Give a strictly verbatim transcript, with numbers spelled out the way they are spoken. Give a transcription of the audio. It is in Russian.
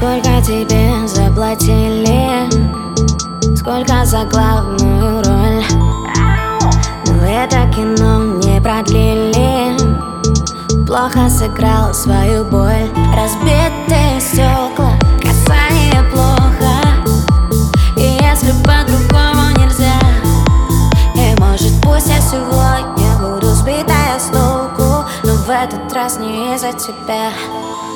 Сколько тебе заплатили, сколько за главную роль, но это кино не продлили. Плохо сыграл свою боль. Разбитые стекла, касание плохо. И если по-другому нельзя, и может пусть я сегодня буду сбитая с толку, но в этот раз не из-за тебя.